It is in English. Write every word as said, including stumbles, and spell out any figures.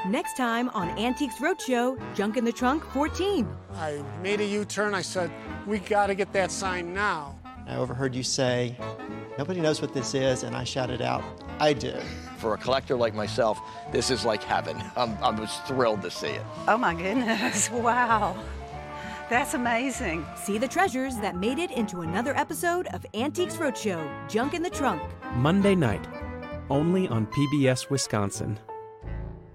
Next time on Antiques Roadshow, Junk in the Trunk fourteen. I made a U-turn. I said, we got to get that sign now. I overheard you say, nobody knows what this is, and I shouted out, I do. For a collector like myself, this is like heaven. I'm, I was thrilled to see it. Oh my goodness, wow. That's amazing. See the treasures that made it into another episode of Antiques Roadshow, Junk in the Trunk. Monday night, only on P B S Wisconsin.